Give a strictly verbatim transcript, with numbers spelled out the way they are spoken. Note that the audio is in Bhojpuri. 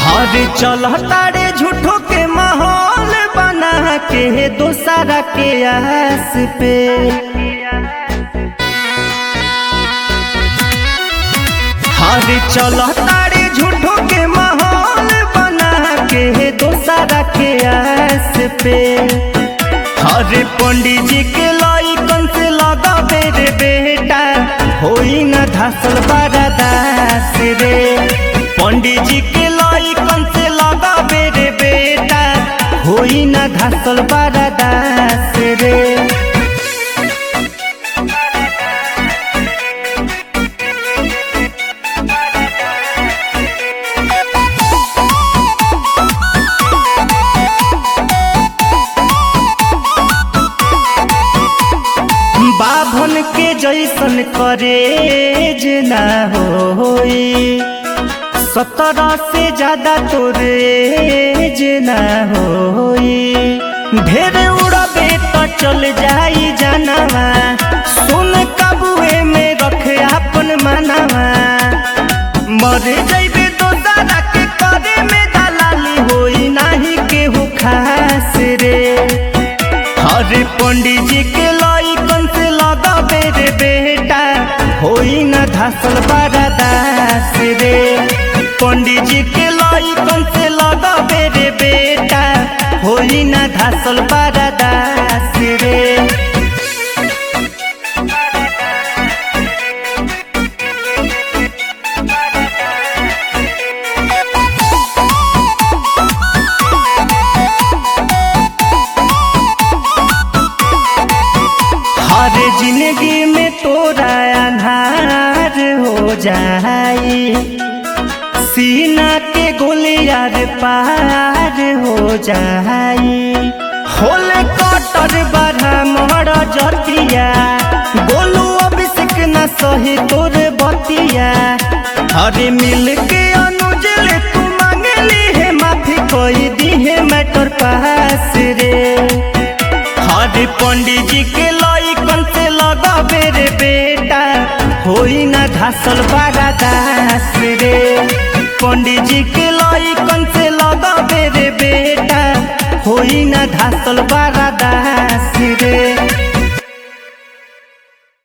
हर चल तारे झूठो के माहौल बना के दोसरा के आस पे हर चल तारे झूठो के माहौल बना के दोसरा के आस पे हर पंडित जी के लइकन से लगा रे बेटा होई न धासल बरदास रे पंडित जी के लइकन से लगा रे बेटा होई न धासल बरदास रे। बाभन के जैसन करे ना होई सत्रह से ज्यादा तोरे ना होई ढेर उड़बे तो चल जाई जानवा सुन काबुए में रखे अपन मनवा मर जइबे दोसरा के करे में दलाली होई नाही केहू खास रे। हरे पंडित जी के लइकन से लगा रे बेटा होई न धासल बरदास रे पंडित जी के लइकन से लगा रे बेटा होई न धासल बरदास रे। हर जिंदगी में तोरा अन्हार हो जाई सीना के गोलियार पार हो जाई होले कटर बड़ा मर जतिया गोलू अभिषेक न सही तोर बतिया हरे मिल के अनुजल तू मांगली है माफी कोई दी है मैटर पास रे। हरे पंडित जी के लइकन से लगा रे बेटा होई न धासल बरदास रे पंडित जी के लइकन से लगा रे बेटा होई न धासल बरदास रे।